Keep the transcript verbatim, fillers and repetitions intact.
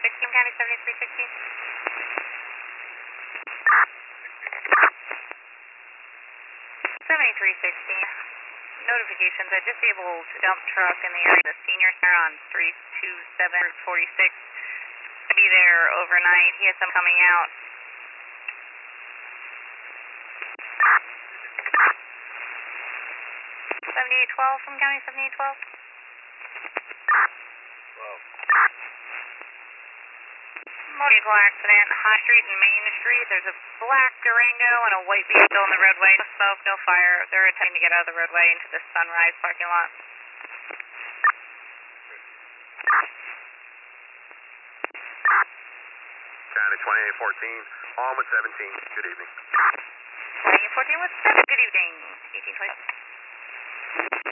sixteen, County seventy-three sixteen. seventy-three sixteen. Notifications, a disabled dump truck in the area of the senior center on three two seven forty-six. Be there overnight. He has some coming out. seventy-eight twelve from County seventy-eight twelve. Motor vehicle accident, High Street and Main Street. There's a black Durango and a white vehicle in the roadway. No smoke, no fire. They're attempting to get out of the roadway into the Sunrise parking lot. County twenty-eight fourteen, on with seventeen. Good evening. twenty-eight fourteen with seven. Good evening. eighteen twenty.